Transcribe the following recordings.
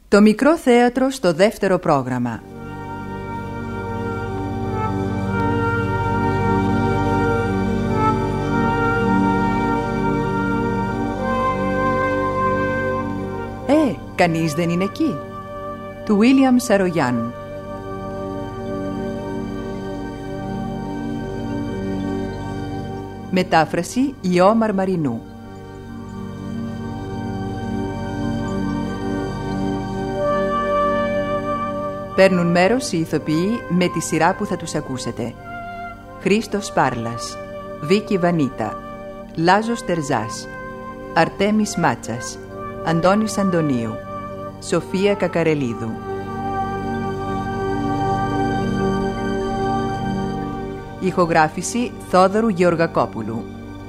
Το μικρό θέατρο στο δεύτερο πρόγραμμα. Κανείς δεν είναι εκεί. Του Βίλιαμ Σαρογιάν. Μετάφραση Λιώ Μαρμαρινού. Παίρνουν μέρος οι ηθοποιοί με τη σειρά που θα τους ακούσετε. Χρήστος Πάρλας, Βίκη Βανίτα, Λάζος Τερζάς, Αρτέμις Μάτσας, Αντώνης Αντωνίου, Σοφία Κακαρελίδου. Ηχογράφηση Θόδωρου Γεωργακόπουλου.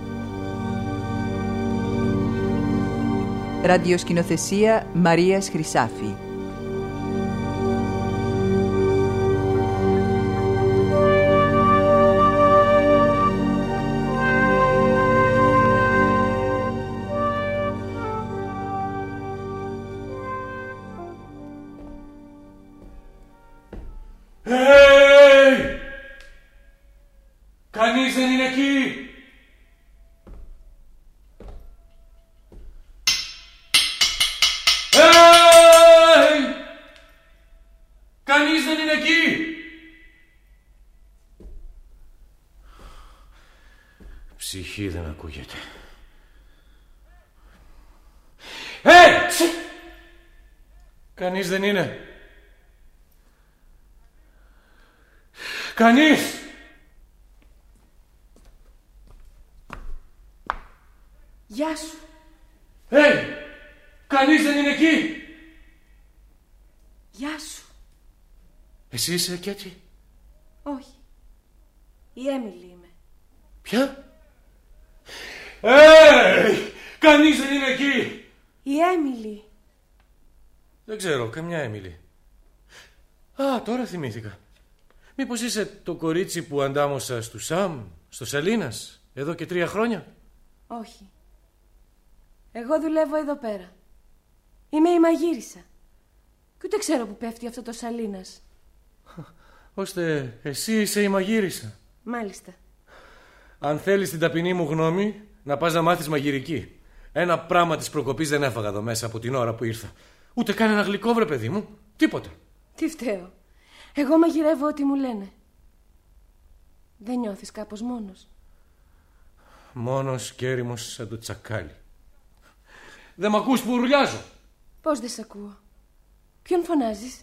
Ραδιοσκηνοθεσία Μαρίας Χρυσάφη. Κανείς δεν είναι εκεί! Κανείς δεν είναι εκεί! Ψυχή δεν ακούγεται. Κανείς δεν είναι. Κανείς! Γεια σου. Κανείς δεν είναι εκεί. Γεια σου. Εσύ είσαι Κέτι? Όχι. Η Έμιλι είμαι. Ποια? Κανείς δεν είναι εκεί. Η Έμιλι. Δεν ξέρω, καμιά Έμιλι. Τώρα θυμήθηκα. Μήπως είσαι το κορίτσι που αντάμωσα στο Σαμ, στο Σαλίνας, εδώ και 3 χρόνια? Όχι. Εγώ δουλεύω εδώ πέρα. Είμαι η μαγείρισα. Και ούτε ξέρω που πέφτει αυτό το Σαλίνας. Ώστε εσύ είσαι η μαγείρισα. Μάλιστα. Αν θέλεις την ταπεινή μου γνώμη, να πας να μάθεις μαγειρική. Ένα πράγμα της προκοπής δεν έφαγα εδώ μέσα από την ώρα που ήρθα. Ούτε καν ένα γλυκό, βρε παιδί μου. Τίποτα. Τι φταίω. Εγώ μαγειρεύω ό,τι μου λένε. Δεν νιώθεις κάπως μόνος? Μόνος και έρημος σαν το τσακάλι. Δεν μ' ακούς που ουρλιάζω? Πώς δεν σ' ακούω? Ποιον φωνάζεις?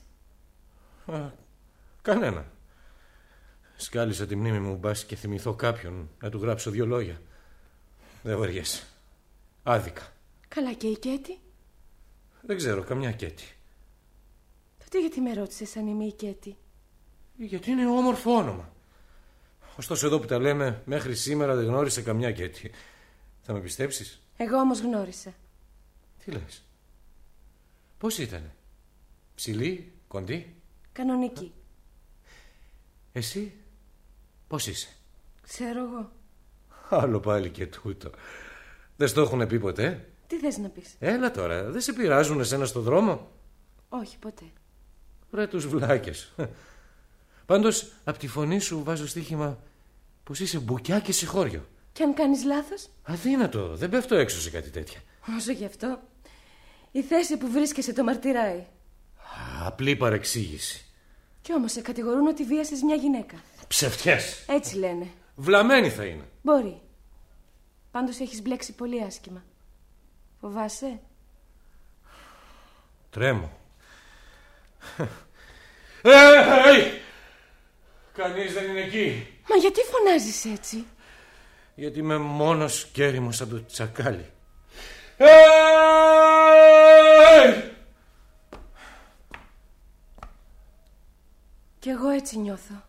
Κανένα. Σκάλισα τη μνήμη μου μπας και θυμηθώ κάποιον να του γράψω 2 λόγια. Δεν βαριέσαι. Άδικα. Καλά, και η Κέτι? Δεν ξέρω, καμιά Κέτι. Τότε γιατί με ρώτησες αν είμαι η Κέτι? Γιατί είναι όμορφο όνομα. Ωστόσο εδώ που τα λέμε, μέχρι σήμερα δεν γνώρισε καμιά Κέτι. Θα με πιστέψεις? Εγώ όμως γνώρισα. Τι λες? Πώς ήτανε? Ψηλή, κοντή? Κανονική. Εσύ πώς είσαι? Ξέρω εγώ. Άλλο πάλι και τούτο. Δεν στο έχουνε πει ποτέ? Τι θες να πεις? Έλα τώρα, δεν σε πειράζουν εσένα στο δρόμο? Όχι, ποτέ. Ρε τους βλάκες. Πάντως απ' τη φωνή σου βάζω στοίχημα πως είσαι μπουκιά και συγχώριο. Κι αν κάνεις λάθος? Αδύνατο, δεν πέφτω έξω σε κάτι τέτοια. Όσο γι' αυτό, η θέση που βρίσκεσαι το μαρτυράει. Απλή παρεξήγηση. Κι όμως σε κατηγορούν ότι βίασες μια γυναίκα. Ψευτιές. Έτσι λένε. Βλαμμένη θα είναι. Μπορεί. Πάντως έχεις μπλέξει πολύ άσχημα. Φοβάσαι? Τρέμω. Κανείς δεν είναι εκεί. Μα γιατί φωνάζεις έτσι? Γιατί είμαι μόνος και έρημος σαν το τσακάλι. Κι εγώ έτσι νιώθω.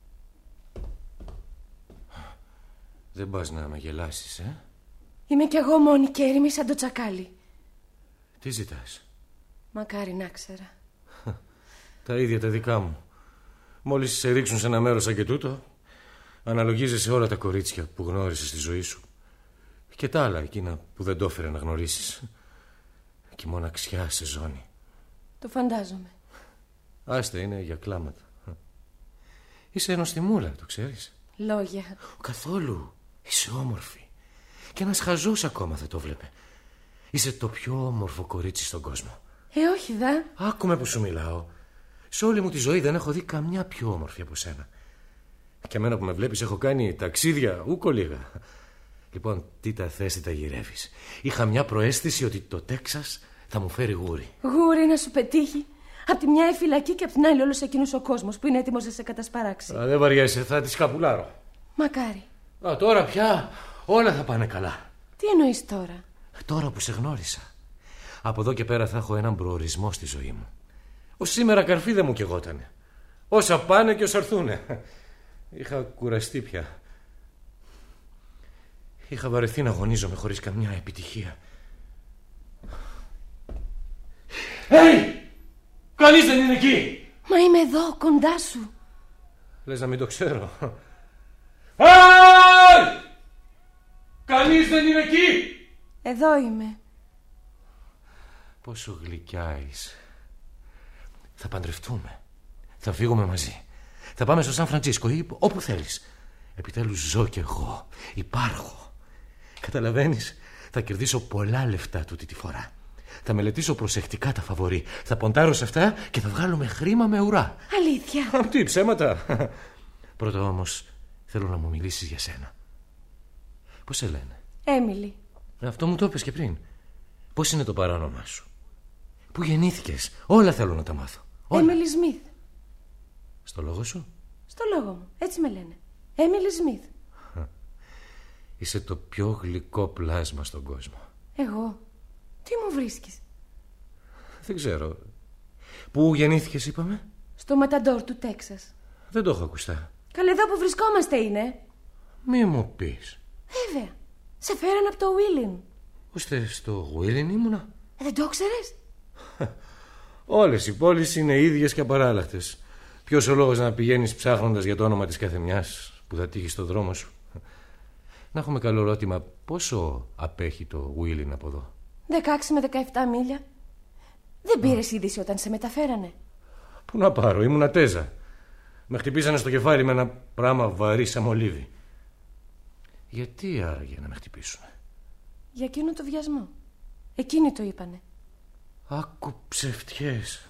Δεν πας να με γελάσεις, Είμαι κι εγώ μόνη και έρημη σαν το τσακάλι. Τι ζητάς? Μακάρι να ξέρα. Τα ίδια τα δικά μου. Μόλις σε ρίξουν σε ένα μέρος σαν και τούτο, αναλογίζεσαι όλα τα κορίτσια που γνώρισες στη ζωή σου. Και τα άλλα εκείνα που δεν το έφερε να γνωρίσεις. Και η μοναξιά σε ζώνη. Το φαντάζομαι. Άστα, είναι για κλάματα. Είσαι νοστιμούλα, το ξέρεις. Λόγια. Καθόλου. Είσαι όμορφη. Και ένας χαζός ακόμα θα το βλέπε. Είσαι το πιο όμορφο κορίτσι στον κόσμο. Όχι δα. Άκουμε που σου μιλάω. Σε όλη μου τη ζωή δεν έχω δει καμιά πιο όμορφη από σένα. Και εμένα που με βλέπεις έχω κάνει ταξίδια ούκο λίγα. Λοιπόν, τι τα θες, τι τα γυρεύεις. Είχα μια προαίσθηση ότι το Τέξας θα μου φέρει γούρι. Γούρι να σου πετύχει. Απ' τη μια η φυλακή και απ' την άλλη όλος εκείνος ο κόσμος που είναι έτοιμος να σε κατασπαράξει. Δεν βαριέσαι, θα τη σκαπουλάρω. Μακάρι. Τώρα πια όλα θα πάνε καλά. Τι εννοείς τώρα? Τώρα που σε γνώρισα. Από εδώ και πέρα θα έχω έναν προορισμό στη ζωή μου. Ως σήμερα καρφί δεν μου καιγότανε. Όσα πάνε και όσα έρθουνε. Είχα κουραστεί πια. Είχα βαρεθεί να αγωνίζομαι χωρίς καμιά επιτυχία. Κανείς δεν είναι εκεί! Μα είμαι εδώ, κοντά σου. Λες να μην το ξέρω. Κανείς δεν είναι εκεί! Εδώ είμαι. Πόσο γλυκιά είσαι. Θα παντρευτούμε. Θα φύγουμε μαζί. Θα πάμε στο Σαν Φραντσίσκο ή όπου θέλεις. Επιτέλους ζω κι εγώ. Υπάρχω. Καταλαβαίνεις, θα κερδίσω πολλά λεφτά τούτη τη φορά. Θα μελετήσω προσεκτικά τα φαβορί. Θα ποντάρω σε αυτά και θα βγάλουμε χρήμα με ουρά. Αλήθεια? Τι ψέματα. Πρώτα όμως θέλω να μου μιλήσεις για σένα. Πώς σε λένε? Έμιλι. Αυτό μου το είπες και πριν. Πώς είναι το παράνομά σου? Πού γεννήθηκες? Όλα θέλω να τα μάθω. Έμιλι Σμιθ. Στο λόγο σου? Στο λόγο μου, έτσι με λένε. Έμιλι Σμιθ. Είσαι το πιο γλυκό πλάσμα στον κόσμο. Εγώ? Τι μου βρίσκεις? Δεν ξέρω. Πού γεννήθηκες είπαμε? Στο Ματαντόρ του Τέξας. Δεν το έχω ακουστά. Καλέ, εδώ που βρισκόμαστε είναι. Μη μου πεις. Βέβαια. Σε φέραν από το Βίλιν. Ώστε στο Βίλιν ήμουνα? Δεν το ξέρεις? Όλες οι πόλεις είναι ίδιες και απαράλλαχτες. Ποιος ο λόγος να πηγαίνεις ψάχνοντας για το όνομα της καθεμιάς που θα τύχει στο δρόμο σου? Να έχουμε καλό ερώτημα. Πόσο απέχει το Βίλιν από εδώ? 16 με 17 μίλια. Δεν πήρες είδηση όταν σε μεταφέρανε? Πού να πάρω, ήμουνα τέζα. Με χτυπήσανε στο κεφάλι με ένα πράγμα βαρύ σαν μολύβι. Γιατί άραγε να με χτυπήσουν? Για εκείνο το βιασμό. Εκείνοι το είπανε. Άκου ψευτιές.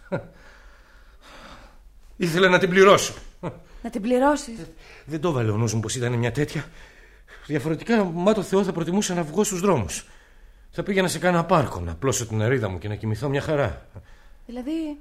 Ήθελα να την πληρώσω. Να την πληρώσεις? Δεν το έβαλε ο νους μου πως ήταν μια τέτοια. Διαφορετικά, μα το Θεό, θα προτιμούσα να βγω στους δρόμους. Θα πήγαινα σε κάνα πάρκο να πλώσω την αρίδα μου και να κοιμηθώ μια χαρά. Δηλαδή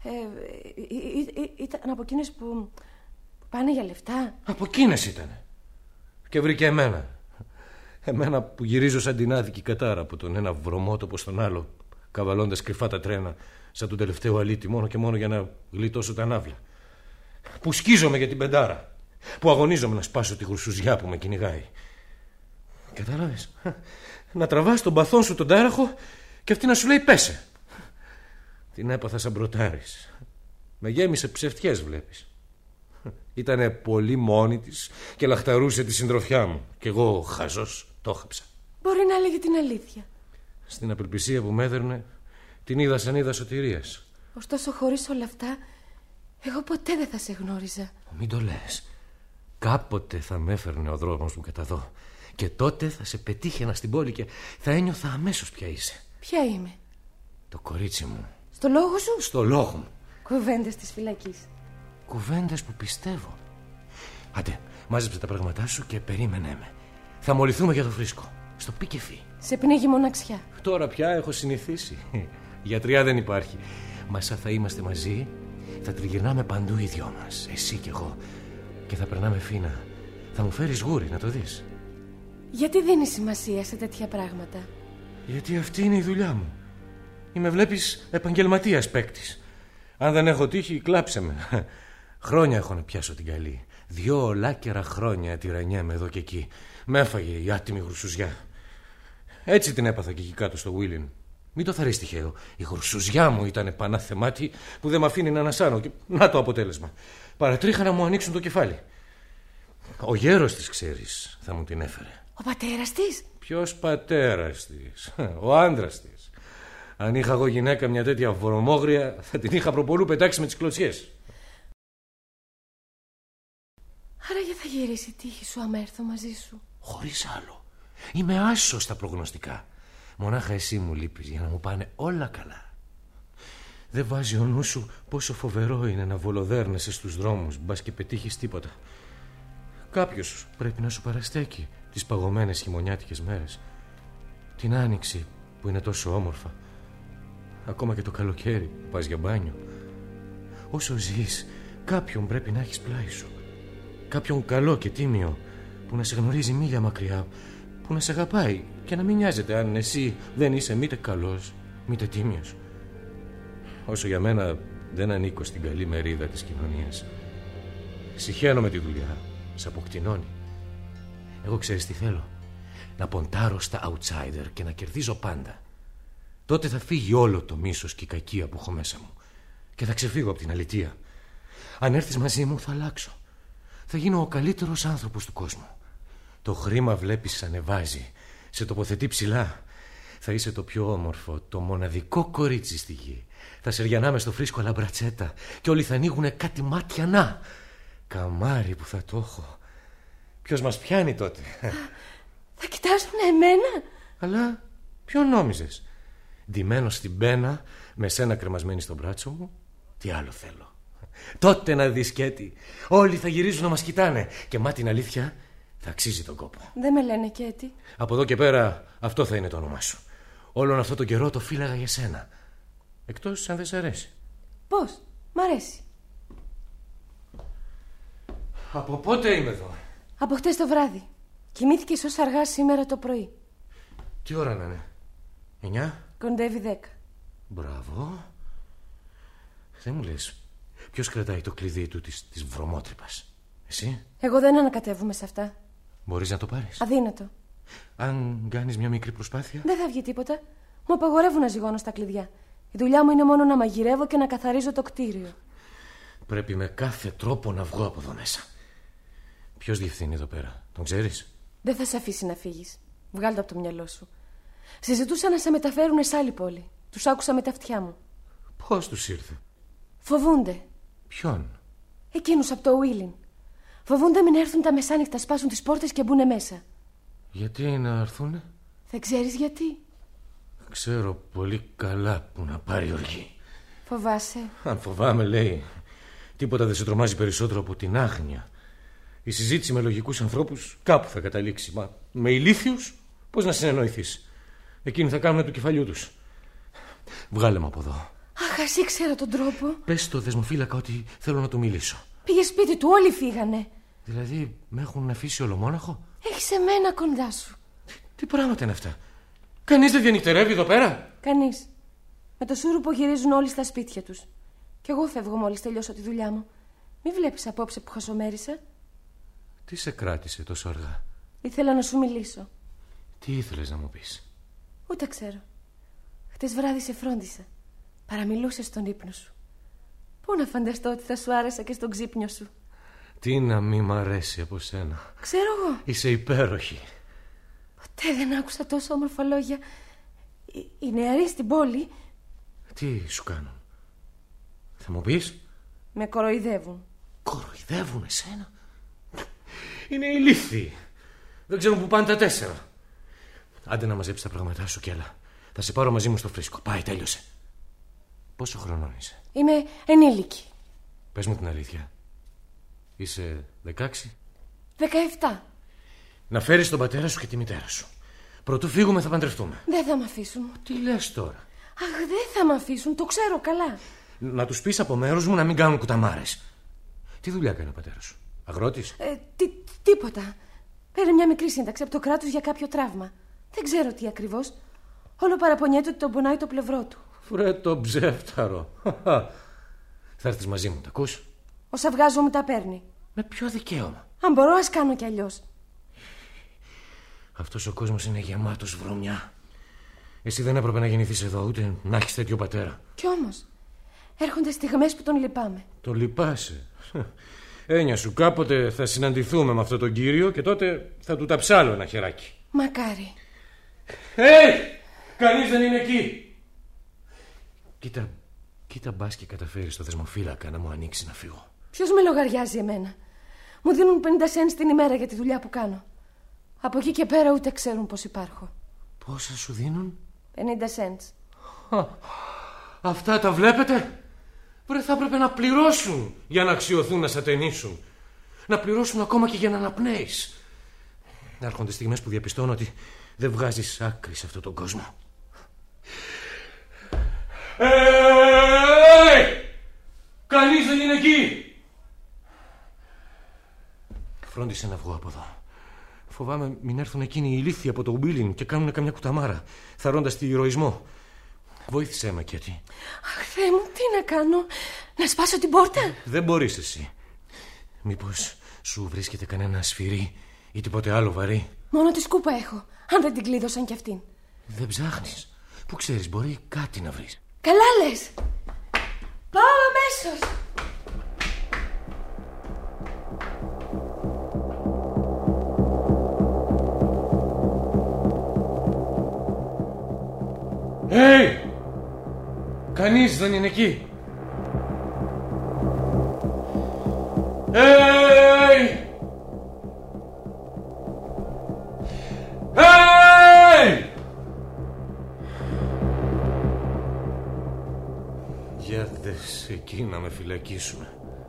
ήταν από εκείνες που πάνε για λεφτά? Από εκείνες ήτανε. Και βρήκε εμένα. Εμένα που γυρίζω σαν την άδικη κατάρα από τον ένα βρωμότοπο στον άλλο, καβαλώντας κρυφά τα τρένα σαν τον τελευταίο αλήτη, μόνο και μόνο για να γλιτώσω τα ναύλα. Που σκίζομαι για την πεντάρα. Που αγωνίζομαι να σπάσω τη γρουσουζιά που με κυνηγάει. Κατάλαβες? Να τραβάς τον παθόν σου τον τάραχο και αυτή να σου λέει πέσε. Την έπαθα σαν μπροτάρης. Με γέμισε ψευτιές, βλέπεις. Ήτανε πολύ μόνη της και λαχταρούσε τη συντροφιά μου. Κι εγώ χαζός το χάψα. Μπορεί να έλεγε την αλήθεια. Στην απελπισία που με έδερνε την είδα σαν είδα σωτηρίας. Ωστόσο χωρίς όλα αυτά εγώ ποτέ δεν θα σε γνώριζα. Μην το λες. Κάποτε θα με έφερνε ο δρόμος μου κατά εδώ. Και τότε θα σε πετύχαινα στην πόλη και θα ένιωθα αμέσως ποια είσαι. Ποια είμαι? Το κορίτσι μου. Στο λόγο σου? Στο λόγο μου. Κουβέντες της φυλακής. Κουβέντες που πιστεύω. Άντε, μάζεψε τα πράγματά σου και περίμενε με. Θα μολυθούμε για το φρίσκο. Στο πι και φι. Σε πνίγει μοναξιά. Τώρα πια έχω συνηθίσει. Γιατριά δεν υπάρχει. Μα σαν θα είμαστε μαζί, θα τριγυρνάμε παντού οι δυο μας. Εσύ κι εγώ. Και θα περνάμε φίνα. Θα μου φέρεις γούρι να το δεις. Γιατί δίνεις σημασία σε τέτοια πράγματα? Γιατί αυτή είναι η δουλειά μου. Είμαι, βλέπεις, επαγγελματίας παίκτης. Αν δεν έχω τύχη, κλάψε με. Χρόνια έχω να πιάσω την καλή. 2 ολάκερα χρόνια τυραννιέμαι εδώ και εκεί. Με έφαγε η άτιμη γρουσουζιά. Έτσι την έπαθα και εκεί κάτω στο Βίλιν. Μην το θαρρείς τυχαίο. Η γρουσουζιά μου ήταν πανάθεμάτη που δεν με αφήνει να ανασάνω. Και να το αποτέλεσμα. Παρατρίχα να μου ανοίξουν το κεφάλι. Ο γέρος της, ξέρεις, θα μου την έφερε. Ο πατέρας της? Ποιος πατέρας της? Ο άντρας της. Αν είχα εγώ γυναίκα μια τέτοια βρωμόγρια, θα την είχα προπολού πετάξει με τις κλωτσιές. Άραγε θα γυρίσει η τύχη σου άμα έρθω μαζί σου? Χωρίς άλλο. Είμαι άσος στα προγνωστικά. Μονάχα εσύ μου λείπεις για να μου πάνε όλα καλά. Δεν βάζει ο νου σου πόσο φοβερό είναι να βολοδέρνεσαι στους δρόμους, μπας και πετύχεις τίποτα. Κάποιος πρέπει να σου παραστέκει τις παγωμένες χειμωνιάτικες μέρες. Την άνοιξη που είναι τόσο όμορφα. Ακόμα και το καλοκαίρι που πας για μπάνιο. Όσο ζεις, κάποιον πρέπει να έχεις πλάι σου. Κάποιον καλό και τίμιο που να σε γνωρίζει μίλια μακριά, που να σε αγαπάει και να μην νοιάζεται αν εσύ δεν είσαι μήτε καλός μήτε τίμιος. Όσο για μένα δεν ανήκω στην καλή μερίδα της κοινωνίας. Συχαίνω με τη δουλειά, σ' αποκτηνώνει. Εγώ ξέρεις τι θέλω? Να ποντάρω στα outsider και να κερδίζω πάντα. Τότε θα φύγει όλο το μίσος και η κακία που έχω μέσα μου και θα ξεφύγω από την αλητεία. Αν έρθεις μαζί μου θα αλλάξω. Θα γίνω ο καλύτερος άνθρωπος του κόσμου. Το χρήμα βλέπεις ανεβάζει, σε τοποθετεί ψηλά. Θα είσαι το πιο όμορφο, το μοναδικό κορίτσι στη γη. Θα σεριανάμε στο φρίσκο λαμπρατσέτα και όλοι θα ανοίγουνε κάτι μάτια να. Καμάρι που θα το έχω. Ποιος μας πιάνει τότε? Θα κοιτάζουν εμένα? Αλλά ποιον νόμιζες? Ντυμένος στην πένα, με σένα κρεμασμένη στο μπράτσο μου. Τι άλλο θέλω? Τότε να δεις, Κέτι. Όλοι θα γυρίζουν να μας κοιτάνε. Και μα την αλήθεια θα αξίζει τον κόπο. Δεν με λένε Κέτι. Από εδώ και πέρα αυτό θα είναι το όνομά σου. Όλον αυτό το καιρό το φύλαγα για σένα. Εκτός αν δεν σ' αρέσει. Πώς? Μ' αρέσει. Από πότε είμαι εδώ? Από χτες το βράδυ. Κοιμήθηκες ως αργά σήμερα το πρωί. Τι ώρα να είναι? 9? Κοντεύει 10. Μπράβο. Δεν μου λες ποιος κρατάει το κλειδί του της βρωμότρυπας? Εσύ? Εγώ δεν ανακατεύουμε σε αυτά. Μπορείς να το πάρεις? Αδύνατο. Αν κάνεις μια μικρή προσπάθεια? Δεν θα βγει τίποτα. Μου απαγορεύουν να ζυγώνω στα κλειδιά. Η δουλειά μου είναι μόνο να μαγειρεύω και να καθαρίζω το κτίριο. Πρέπει με κάθε τρόπο να βγω από εδώ μέσα. Ποιος διευθύνει εδώ πέρα? Τον ξέρεις? Δεν θα σε αφήσει να φύγεις. Βγάλ' το από το μυαλό σου. Συζητούσα να σε μεταφέρουν σε άλλη πόλη. Τους άκουσα με τα αυτιά μου. Πώς τους ήρθε? Φοβούνται. Ποιον? Εκείνους από το Ουίλιν. Φοβούνται μην έρθουν τα μεσάνυχτα, σπάσουν τις πόρτες και μπουν μέσα. Γιατί να έρθουνε? Δεν ξέρεις γιατί? Ξέρω πολύ καλά που να πάρει οργή. Φοβάσαι? Αν φοβάμαι, λέει, τίποτα δεν σε τρομάζει περισσότερο από την άγνοια. Η συζήτηση με λογικούς ανθρώπους κάπου θα καταλήξει. Μα με ηλίθιους πώς να συνεννοηθείς? Εκείνοι θα κάνουν του κεφαλιού τους. Βγάλε με από εδώ. Αχ, ας ήξερα τον τρόπο. Πες στο δεσμοφύλακα ότι θέλω να του μιλήσω. Πήγε σπίτι του, όλοι φύγανε. Δηλαδή με έχουν αφήσει ολομόναχο? Έχεις εμένα κοντά σου. Τι πράγματα είναι αυτά? Κανείς δεν διανυκτερεύει εδώ πέρα? Κανείς. Με το σούρουπο γυρίζουν όλοι στα σπίτια τους. Κι εγώ φεύγω μόλις τελειώσω τη δουλειά μου. Μη βλέπεις απόψε που χασομέρισα? Τι σε κράτησε τόσο αργά? Ήθελα να σου μιλήσω. Τι ήθελες να μου πεις? Ούτε ξέρω. Χτες βράδυ σε φρόντισα. Παραμιλούσες στον ύπνο σου. Πού να φανταστώ ότι θα σου άρεσα και στον ξύπνιο σου? Τι να μη μ' αρέσει από σένα? Ξέρω εγώ. Είσαι υπέροχη. Ποτέ δεν άκουσα τόσο όμορφα λόγια. Οι νεαροί στην πόλη. Τι σου κάνουν? Θα μου πεις? Με κοροϊδεύουν. Κοροϊδεύουν εσένα? Είναι ηλίθιοι. Δεν ξέρουν που πάνε τα 4. Άντε να μαζέψεις τα πράγματά σου κι έλα. Θα σε πάρω μαζί μου στο φρίσκο. Πάει, τέλειωσε. Πόσο χρονών είσαι? Είμαι ενήλικη. Πες μου την αλήθεια. Είσαι 16? 17. Να φέρεις τον πατέρα σου και τη μητέρα σου. Πρωτού φύγουμε θα παντρευτούμε. Δεν θα μ' αφήσουν. Τι λες τώρα? Αχ, δεν θα μ' αφήσουν, το ξέρω καλά. Να τους πεις από μέρους μου να μην κάνουν κουταμάρες. Τι δουλειά κάνει ο πατέρας σου? Αγρότης? Τίποτα. Πήρε μια μικρή σύνταξη από το κράτος για κάποιο τραύμα. Δεν ξέρω τι ακριβώς. Όλο παραπονιέται ότι τον πονάει το πλευρό του. Βρε το ψεύταρο. Θα έρθεις μαζί μου, τα ακούς? Όσα βγάζω μου τα παίρνει. Με ποιο δικαίωμα? Αν μπορώ, ας κάνω κι αλλιώς. Αυτός ο κόσμος είναι γεμάτος βρωμιά. Εσύ δεν έπρεπε να γεννηθείς εδώ, ούτε να έχεις τέτοιο πατέρα. Κι όμως, έρχονται στιγμές που τον λυπάμαι. Το λυπάσαι? Έννοια σου, κάποτε θα συναντηθούμε με αυτόν τον κύριο και τότε θα του ταψάλω ένα χεράκι. Μακάρι. Κανείς δεν είναι εκεί. Κοίτα μπας και καταφέρει στο δεσμοφύλακα να μου ανοίξει να φύγω. Ποιος με λογαριάζει εμένα? Μου δίνουν 50 cents την ημέρα για τη δουλειά που κάνω. Από εκεί και πέρα ούτε ξέρουν πως υπάρχω. Πόσα σου δίνουν? 50 cents. Αυτά τα βλέπετε? Θα έπρεπε να πληρώσουν για να αξιωθούν να σατενίσουν. Να πληρώσουν ακόμα και για να αναπνέεις. Να έρχονται στιγμές που διαπιστώνω ότι δεν βγάζεις άκρη σε αυτόν τον κόσμο. Κανείς δεν είναι εκεί! Φρόντισε να βγω από εδώ. Φοβάμαι μην έρθουν εκείνοι οι ηλίθιοι από το Ουμπίλιν και κάνουν καμιά κουταμάρα, θαρώντας τη ηρωισμό. Βοήθησέ με, Κέτι. Αχ, Θεέ μου, τι να κάνω? Να σπάσω την πόρτα? Δεν μπορείς εσύ. Μήπως σου βρίσκεται κανένα σφυρί ή τίποτε άλλο βαρύ? Μόνο τη σκούπα έχω, αν δεν την κλείδωσαν κι αυτήν. Δεν ψάχνεις? Πού ξέρεις, μπορεί κάτι να βρεις. Καλά λες. Πάω αμέσως. Κανείς δεν είναι εκεί. Για δες εκεί να με φυλακίσουν.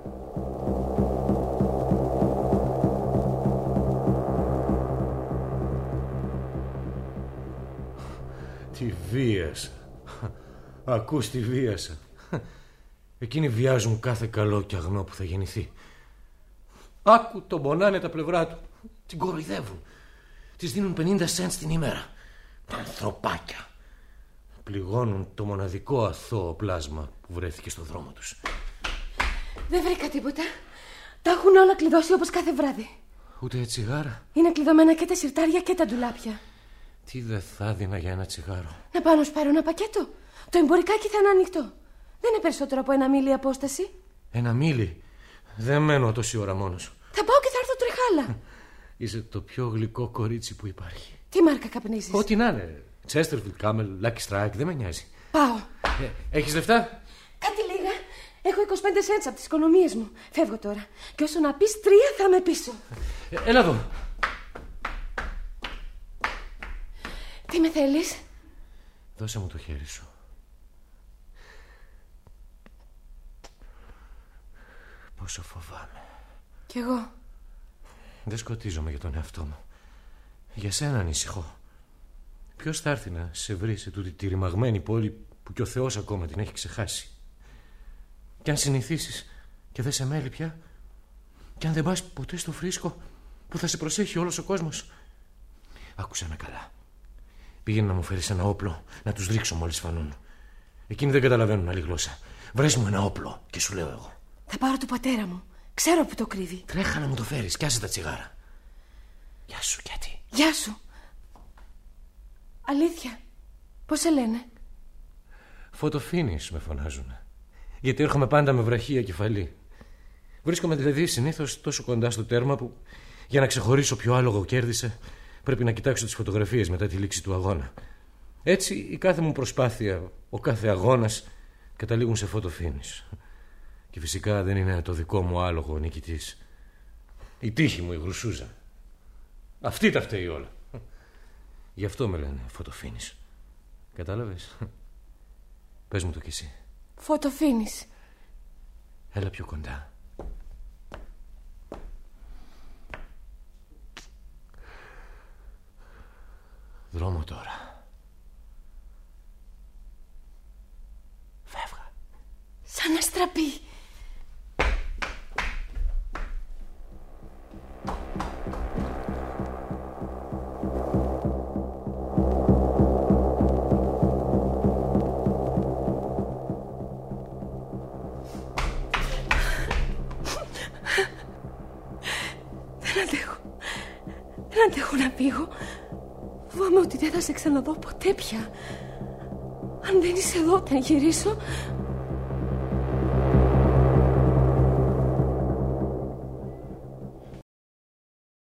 Τη βίασα. Ακούς, τη βίασα. Εκείνοι βιάζουν κάθε καλό και αγνό που θα γεννηθεί. Άκου, τον πονάνε τα πλευρά του. Την κοροϊδεύουν. Της δίνουν 50 cents την ημέρα. Τα ανθρωπάκια. Πληγώνουν το μοναδικό αθώο πλάσμα που βρέθηκε στο δρόμο τους. Δεν βρήκα τίποτα. Τα έχουν όλα κλειδώσει όπως κάθε βράδυ. Ούτε τσιγάρα? Είναι κλειδωμένα και τα σιρτάρια και τα ντουλάπια. Τι δεν θα έδινα για ένα τσιγάρο? Να πάω να σπάρω ένα πακέτο. Το εμπορικάκι θα είναι ανοιχτό. Δεν είναι περισσότερο από 1 μίλι απόσταση. 1 μίλι? Δεν μένω τόση ώρα μόνος. Θα πάω και θα έρθω τρεχάλα. Είσαι το πιο γλυκό κορίτσι που υπάρχει. Τι μάρκα καπνίζεις? Ό,τι να είναι. Chesterfield, Camel, Lucky Strike, δεν με νοιάζει. Πάω. Έχεις λεφτά? Κάτι λίγα. Έχω 25 cents από τις οικονομίες μου. Φεύγω τώρα. Και όσο να πεις 3 θα με πίσω. Έλα εδώ. Τι με θέλεις? Δώσε μου το χέρι σου. Πόσο φοβάμαι. Κι εγώ. Δεν σκοτίζομαι για τον εαυτό μου. Για σένα ανησυχώ. Ποιος θα έρθει να σε βρει σε τούτη τη ρημαγμένη πόλη που κι ο Θεός ακόμα την έχει ξεχάσει? Κι αν συνηθίσεις και δεν σε μέλει πια, κι αν δεν πας ποτέ στο φρίσκο που θα σε προσέχει όλος ο κόσμος. Άκουσα με καλά. Πήγαινε να μου φέρεις ένα όπλο να τους ρίξω μόλις φανούν. Εκείνοι δεν καταλαβαίνουν άλλη γλώσσα. Βρες μου ένα όπλο και σου λέω εγώ. Θα πάρω του πατέρα μου. Ξέρω που το κρύβει. Τρέχα να μου το φέρεις κι άσε τα τσιγάρα. Γεια σου, Κέτι. Γεια σου. Αλήθεια. Πώς σε λένε? Φωτοφίνης με φωνάζουν. Γιατί έρχομαι πάντα με βραχία κεφαλή. Βρίσκομαι δηλαδή συνήθως τόσο κοντά στο τέρμα που για να ξεχωρίσω ποιο άλογο κέρδισε πρέπει να κοιτάξω τις φωτογραφίες μετά τη λήξη του αγώνα. Έτσι η κάθε μου προσπάθεια, ο κάθε αγώνας καταλήγουν σε φωτοφίνης. Και φυσικά δεν είναι το δικό μου άλογο ο νικητής. Η τύχη μου, η γρουσούζα. Αυτή τα φταίει όλα. Γι' αυτό με λένε φωτοφίνης. Κατάλαβες? Πες μου το κι εσύ. Φωτοφίνης. Έλα πιο κοντά. Δρόμο τώρα. Φεύγα. Σαν αστραπή. Δεν αντέχω να φύγω. Φοβάμαι ότι δεν θα σε ξαναδώ ποτέ πια. Αν δεν είσαι εδώ όταν γυρίσω.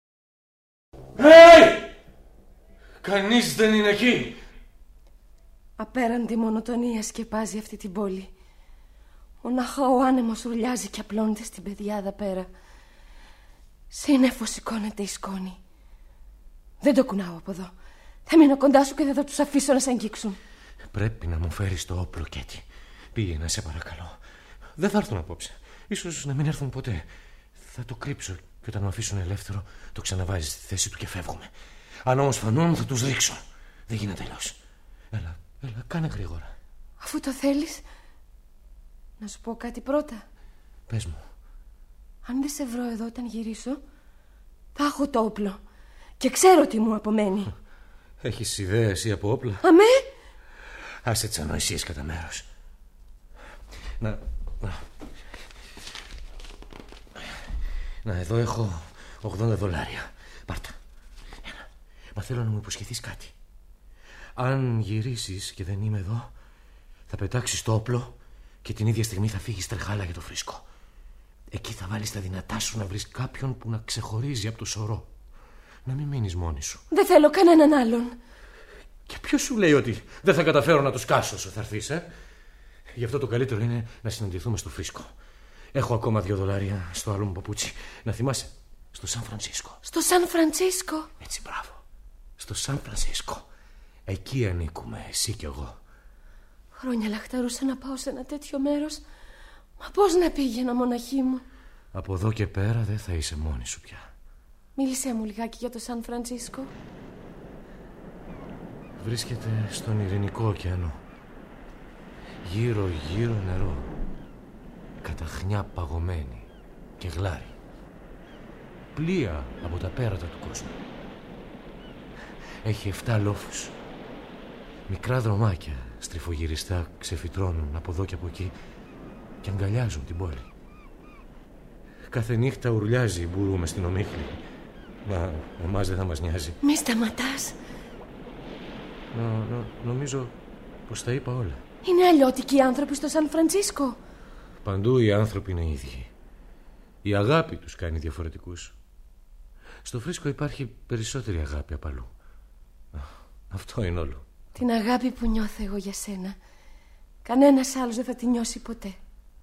Κανείς δεν είναι εκεί. Απέραντη μονοτονία σκεπάζει αυτή την πόλη. Μονάχα ο άνεμος ουρλιάζει και απλώνεται στην πεδιάδα πέρα. Σύννεφο σηκώνεται η σκόνη. Δεν το κουνάω από εδώ. Θα μείνω κοντά σου και δεν θα τους αφήσω να σε αγγίξουν. Πρέπει να μου φέρεις το όπλο, Κέτι. Πήγαινε, σε παρακαλώ. Δεν θα έρθουν απόψε. Ίσως να μην έρθουν ποτέ. Θα το κρύψω και όταν με αφήσουν ελεύθερο το ξαναβάζεις στη θέση του και φεύγουμε. Αν όμως φανούν θα τους ρίξω. Δεν γίνεται αλλιώς. Έλα, κάνε γρήγορα. Αφού το θέλεις, να σου πω κάτι πρώτα. Πες μου. Αν δεν σε βρω εδώ όταν γυρίσω, θα έχω το όπλο και ξέρω τι μου απομένει. Έχεις ιδέα εσύ από όπλα? Αμέ! Άσε τις ανοησίες κατά μέρος. Να, εδώ έχω $80. Πάρτα. Μα θέλω να μου υποσχεθείς κάτι. Αν γυρίσεις και δεν είμαι εδώ, θα πετάξεις το όπλο και την ίδια στιγμή θα φύγεις τρεχάλα για το Φρίσκο. Εκεί θα βάλεις τα δυνατά σου να βρεις κάποιον που να ξεχωρίζει από το σωρό. Να μην μείνεις μόνη σου. Δεν θέλω κανέναν άλλον. Και ποιος σου λέει ότι δεν θα καταφέρω να τους κάσω όσο θα έρθεις, Γι' αυτό το καλύτερο είναι να συναντηθούμε στο Φρίσκο. Έχω ακόμα $2 στο άλλο μου παπούτσι. Να θυμάσαι, στο Σαν Φρανσίσκο. Στο Σαν Φρανσίσκο. Έτσι, μπράβο. Στο Σαν Φρανσίσκο. Εκεί ανήκουμε, εσύ κι εγώ. Χρόνια λαχταρούσα να πάω σε ένα τέτοιο μέρος. Μα πώς να πήγαινα, μοναχή μου. Από εδώ και πέρα δεν θα είσαι μόνη σου πια. Μίλησέ μου λιγάκι για το Σαν Φρανσίσκο. Βρίσκεται στον Ειρηνικό ωκεανό. Γύρω νερό. Καταχνιά παγωμένη και γλάρι. Πλοία από τα πέρατα του κόσμου. Έχει 7 λόφους. Μικρά δρομάκια στριφογυριστά ξεφυτρώνουν από εδώ και από εκεί και αγκαλιάζουν την πόλη. Κάθε νύχτα ουρλιάζει η μπουρού μες στην ομίχλη. Μα εμάς δεν θα μας νοιάζει. Μη σταματάς. Νομίζω πως τα είπα όλα. Είναι αλλιώτικοι οι άνθρωποι στο Σαν Φρανσίσκο. Παντού οι άνθρωποι είναι ίδιοι. Η αγάπη τους κάνει διαφορετικούς. Στο Φρίσκο υπάρχει περισσότερη αγάπη απ' αλλού. Αυτό είναι όλο. Την αγάπη που νιώθω εγώ για σένα, κανένας άλλος δεν θα τη νιώσει ποτέ.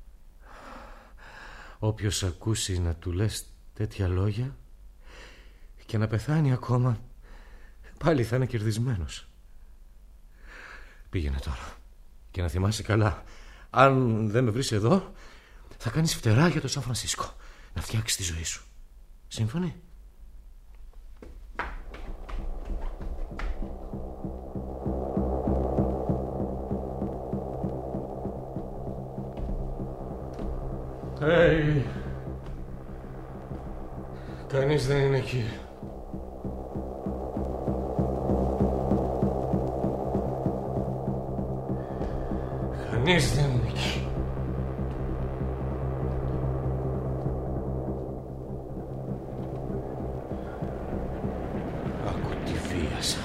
Όποιος ακούσει να του λες τέτοια λόγια και να πεθάνει ακόμα, πάλι θα είναι κερδισμένος. Πήγαινε τώρα και να θυμάσαι καλά. Αν δεν με βρεις εδώ, θα κάνεις φτερά για το Σαν Φρανσίσκο, να φτιάξεις τη ζωή σου. Σύμφωνοι? Κανείς δεν είναι εκεί. Κανείς δεν είναι εκεί. Άκου τη βίασα.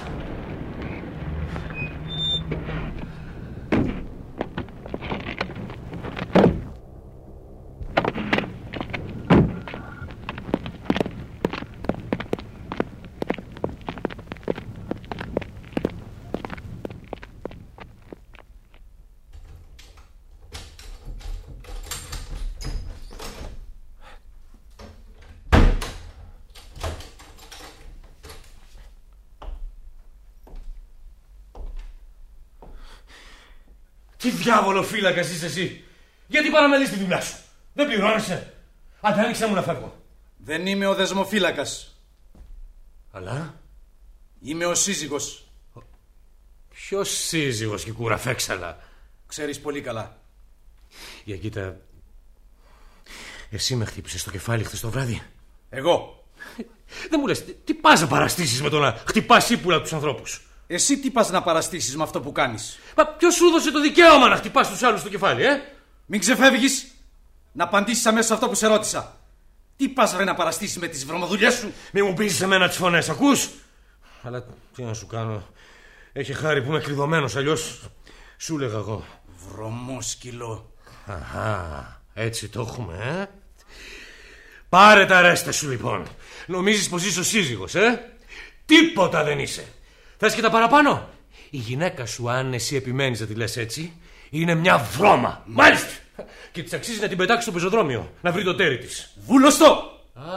Τι διάβολο φύλακας είσαι εσύ? Γιατί παραμελείς τη δουλειά σου? Δεν πληρώνεσαι? Άντε, άνοιξε μου να φεύγω. Δεν είμαι ο δεσμοφύλακας. Αλλά? Είμαι ο σύζυγος. Ποιος σύζυγος και κουραφέξαλα? Ξέρεις πολύ καλά. Για κοίτα, εσύ με χτύπησες στο κεφάλι χθες το βράδυ. Εγώ. Δεν μου λες, τι πας να παραστήσεις με το να χτυπάς ύπουλα τους ανθρώπους? Εσύ τι πας να παραστήσεις με αυτό που κάνεις? Μα ποιος σου έδωσε το δικαίωμα να χτυπάς τους άλλους στο κεφάλι, Μην ξεφεύγεις. Να απαντήσεις αμέσως αυτό που σε ρώτησα. Τι πας να παραστήσεις με τις βρωμοδουλειές σου? Μη μου πείσεις εμένα τις φωνές, ακούς? Αλλά τι να σου κάνω. Έχει χάρη που είμαι κλειδωμένος, αλλιώς σου λέγα εγώ. Βρωμόσκυλο. Αχα, έτσι το έχουμε, Πάρε τα ρέστα σου λοιπόν. Νομίζεις πως είσαι ο σύζυγος, Τίποτα δεν είσαι. Θες και τα παραπάνω? Η γυναίκα σου, αν εσύ επιμένεις να τη λες έτσι, είναι μια βρώμα. Μάλιστα. Και της αξίζει να την πετάξει στο πεζοδρόμιο, να βρει το τέρι της. Βούλωστο!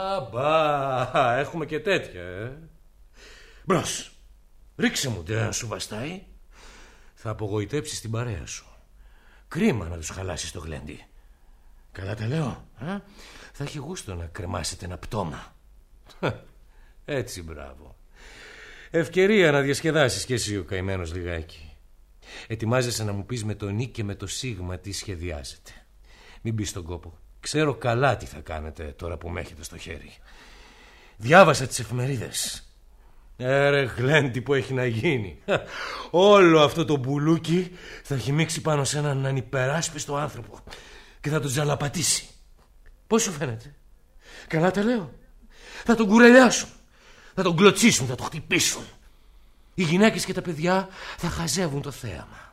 Αμπά, έχουμε και τέτοια, Μπρος, ρίξε μου τι σου βαστάει. Θα απογοητέψεις την παρέα σου. Κρίμα να τους χαλάσεις το γλέντι. Καλά τα λέω, Θα έχει γούστο να κρεμάσετε ένα πτώμα. Έτσι, μπράβο. Ευκαιρία να διασκεδάσεις κι εσύ ο καημένος λιγάκι. Ετοιμάζεσαι να μου πεις με το νι και με το σίγμα τι σχεδιάζετε. Μην μπεις στον κόπο. Ξέρω καλά τι θα κάνετε τώρα που με έχετε στο χέρι. Διάβασα τις εφημερίδες. Ρε γλέντι που έχει να γίνει. Όλο αυτό το μπουλούκι θα χυμίξει πάνω σε έναν ανυπεράσπιστο άνθρωπο και θα τον τζαλαπατήσει. Πώς σου φαίνεται? Καλά τα λέω. Θα τον κουρελιάσουν, θα τον κλωτσίσουν, θα τον χτυπήσουν. Οι γυναίκες και τα παιδιά θα χαζεύουν το θέαμα.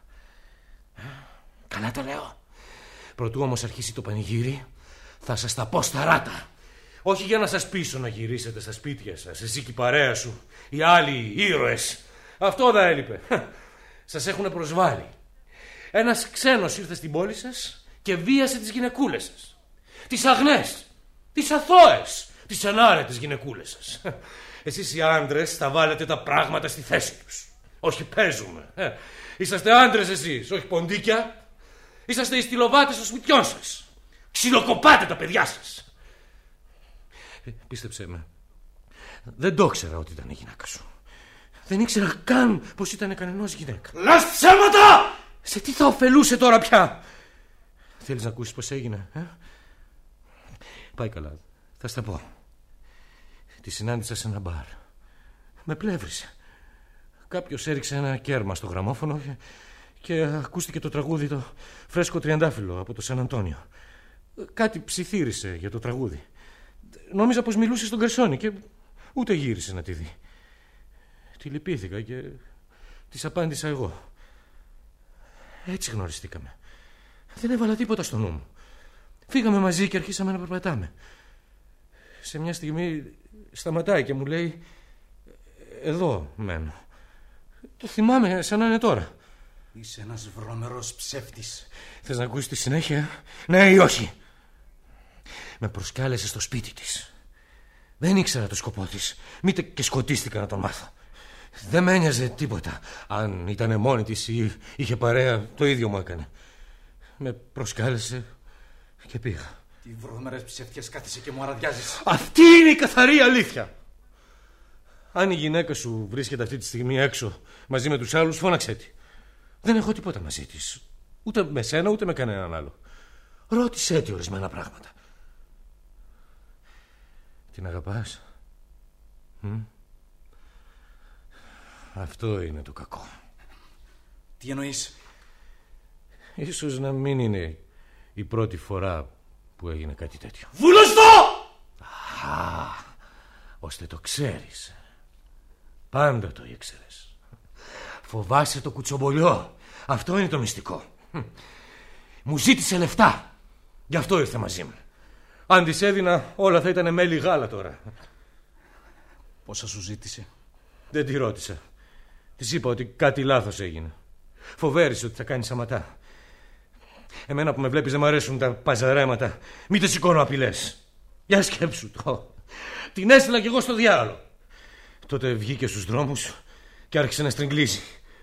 Καλά τα λέω. Προτού όμως αρχίσει το πανηγύρι, θα σας τα πω στα ράτα. Όχι για να σας πείσω να γυρίσετε στα σπίτια σας, εσύ και η παρέα σου, οι άλλοι ήρωες. Αυτό δεν έλειπε. Σας έχουν προσβάλει. Ένας ξένος ήρθε στην πόλη σας και βίασε τις γυναικούλες σας. Τις αγνές, τις αθώες, τις ανάρετες γυναικούλες σας. Εσείς οι άντρες θα βάλετε τα πράγματα στη θέση τους. Όχι παίζουμε. Είσαστε άντρες εσείς, όχι ποντίκια. Είσαστε οι στυλοβάτες των σπιτιών σας. Ξυλοκοπάτε τα παιδιά σας. Πίστεψέ με, δεν το ήξερα ότι ήταν η γυναίκα σου. Δεν ήξερα καν πως ήταν κανενός γυναίκα. Λες ψέματα! Σε τι θα ωφελούσε τώρα πια? Θέλεις να ακούσεις πως έγινε, Πάει καλά, θα στα πω. Τη συνάντησα σε ένα μπαρ. Με πλεύρισε. Κάποιος έριξε ένα κέρμα στο γραμμόφωνο και ακούστηκε το τραγούδι το Φρέσκο Τριαντάφυλλο από το Σαν Αντώνιο. Κάτι ψιθύρισε για το τραγούδι. Νόμιζα πως μιλούσε στον Γκαρσόνι και ούτε γύρισε να τη δει. Τη λυπήθηκα και της απάντησα εγώ. Έτσι γνωριστήκαμε. Δεν έβαλα τίποτα στο νου μου. Φύγαμε μαζί και αρχίσαμε να περπατάμε. Σε μια στιγμή σταματάει και μου λέει, εδώ μένω. Το θυμάμαι σαν να είναι τώρα. Είσαι ένας βρωμερός ψεύτης. Θες να ακούσεις τη συνέχεια? Ναι ή όχι? Με προσκάλεσε στο σπίτι της. Δεν ήξερα το σκοπό της, μήτε και σκοτίστηκα να τον μάθω. Δεν με ένοιαζε τίποτα. Αν ήταν μόνη της ή είχε παρέα, το ίδιο μου έκανε. Με προσκάλεσε και πήγα. Τι βρωμερές ψεύτιες κάθεσαι και μου αραδιάζεις. Αυτή είναι η καθαρή αλήθεια. Αν η γυναίκα σου βρίσκεται αυτή τη στιγμή έξω μαζί με τους άλλους, φώναξέ τη. Δεν έχω τίποτα μαζί της. Ούτε με σένα ούτε με κανέναν άλλο. Ρώτησέ τη ορισμένα πράγματα. Την αγαπάς? Αυτό είναι το κακό. Τι εννοείς? Ίσως να μην είναι η πρώτη φορά που έγινε κάτι τέτοιο. Βούλωστο! Ώστε το ξέρεις. Πάντα το ήξερες. Φοβάσαι το κουτσομπολιό. Αυτό είναι το μυστικό. Μου ζήτησε λεφτά. Γι' αυτό ήρθε μαζί μου. Αν της έδινα, όλα θα ήταν μέλι γάλα τώρα. Πόσα σου ζήτησε? Δεν τη ρώτησα. Της είπα ότι κάτι λάθος έγινε. Φοβέρισε ότι θα κάνει σαματά. Εμένα που με βλέπεις δεν μ' αρέσουν τα παζαρέματα. Μην τε σηκώνω απειλές. Για σκέψου το. Την έστειλα κι εγώ στο διάολο. Τότε βγήκε στους δρόμους και άρχισε να στριγκλίζει.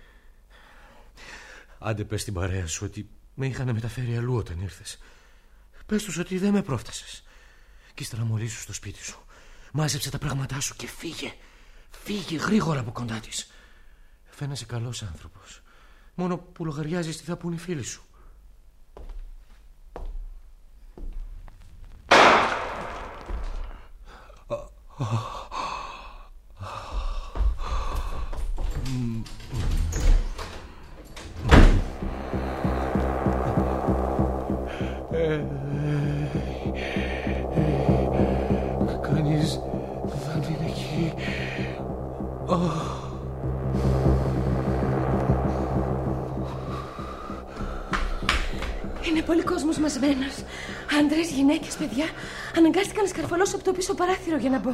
Άντε πες στην παρέα σου ότι με είχαν μεταφέρει αλλού όταν ήρθες. Πες τους ότι δεν με πρόφτασες. Κι ύστερα μολύσου στο σπίτι σου. Μάζεψε τα πράγματά σου και φύγε. Φύγε γρήγορα από κοντά της. Φαίνεσαι καλός άνθρωπος. Μόνο που λογαριάζεις τι θα πούν οι φίλοι σου. Κανείς δεν είναι εκεί. Είναι πολύ κόσμος μαζεμένος. Άντρες, γυναίκες, παιδιά. Αναγκάστηκα να σκαρφαλώσω από το πίσω παράθυρο για να μπω. Δεν το βρήκα πουθενά το όπλο. Έψαξα παντού.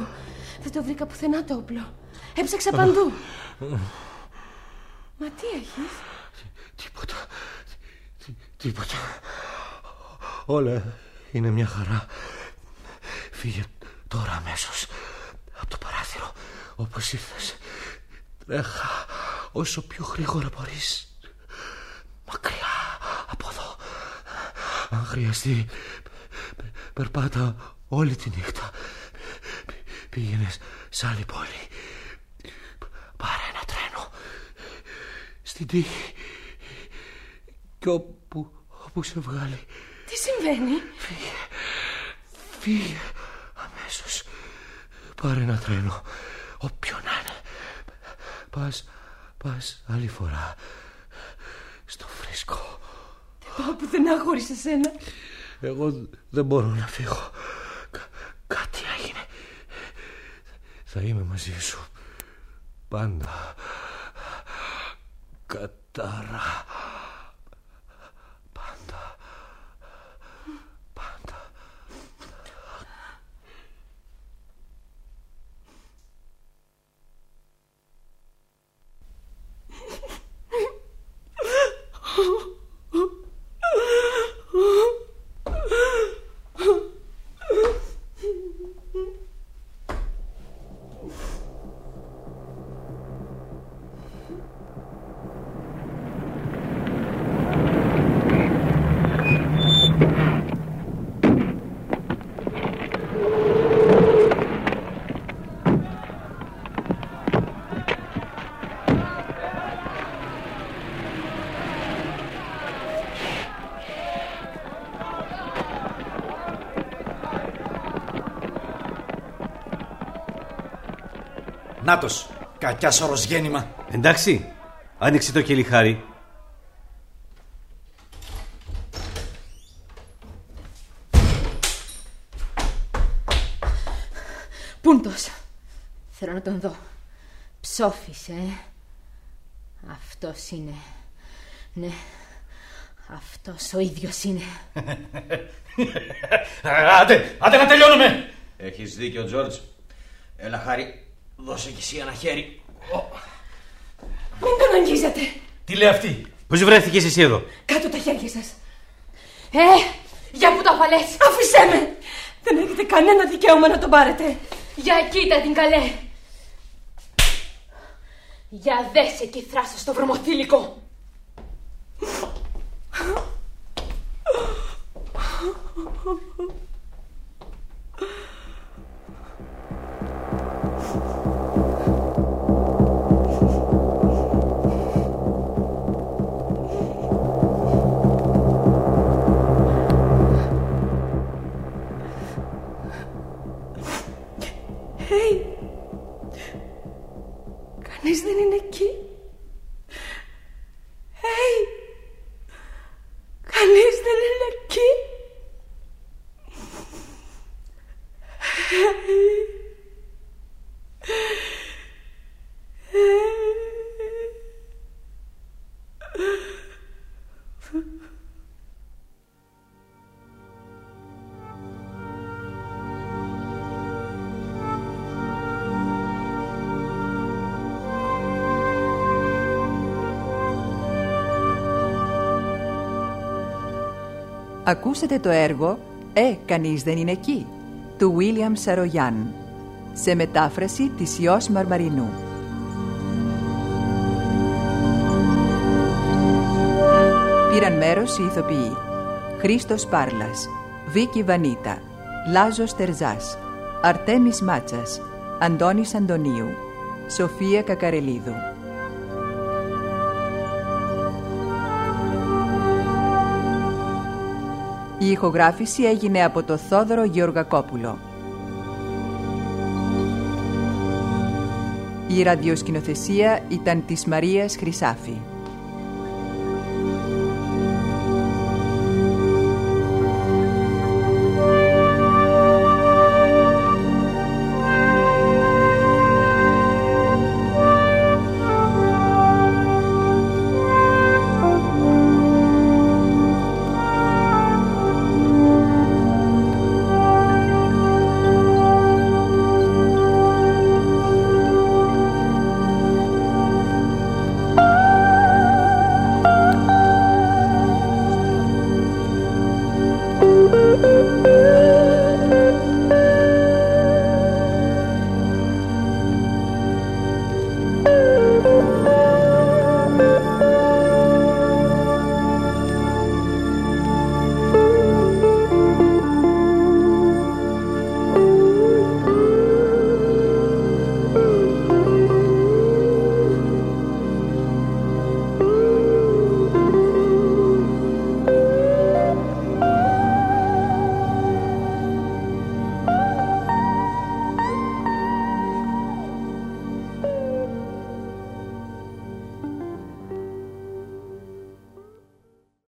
Δεν τη ρώτησα. Μα τι έχεις? Τίποτα. Όλα είναι μια χαρά. Φύγε τώρα αμέσως από το παράθυρο όπως ήρθες. Τρέχα όσο πιο γρήγορα μπορείς. Μακριά από εδώ. Αν χρειαστεί, περπάτα όλη τη νύχτα. Πήγαινε σε άλλη πόλη. Πάρε ένα τρένο στην τύχη και όπου σε βγάλει. Τι συμβαίνει? Φύγε αμέσως. Πάρε ένα τρένο, όποιο να είναι. Πας άλλη φορά στο Φρίσκο. Δεν πάω πουθενά χωρίς εσένα. Εγώ δεν μπορώ να φύγω. Κάτι έγινε. Θα είμαι μαζί σου πάντα. Κατάρα. Πάντα. Νάτος, κακιά σωρός γέννημα. Εντάξει, άνοιξε το κελιχάρι. Πούντος. Θέλω να τον δω. Ψόφισε. Αυτός είναι. Ναι, αυτός ο ίδιος είναι. Άντε να τελειώνουμε. Έχεις δίκιο, Τζόρτζ. Έλα, Χάρη, δώσε κι εσύ ένα χέρι. Μην τον αγγίζετε. Τι λέει αυτή? Πώς βρέθηκες εσύ εδώ? Κάτω τα χέρια σας. Για που το αφαλές. Άφησέ με. Δεν έχετε κανένα δικαίωμα να τον πάρετε. Για κοίτα την καλέ. Για δέσε κι θράσω στο βρωμοθήλικο. Κανείς δεν είναι εκεί. Κανείς δεν είναι εκεί. Ακούσατε το έργο «Κανείς δεν είναι εκεί» του Βίλιαμ Σαρογιάν, σε μετάφραση της Ιώς Μαρμαρινού. Πήραν μέρος οι ηθοποιοί Χρήστος Πάρλας, Βίκη Βανίτα, Λάζος Τερζάς, Αρτέμις Μάτσας, Αντώνης Αντωνίου, Σοφία Κακαρελίδου. Η ηχογράφηση έγινε από το Θόδωρο Γεωργακόπουλο. Η ραδιοσκηνοθεσία ήταν της Μαρίας Χρυσάφη.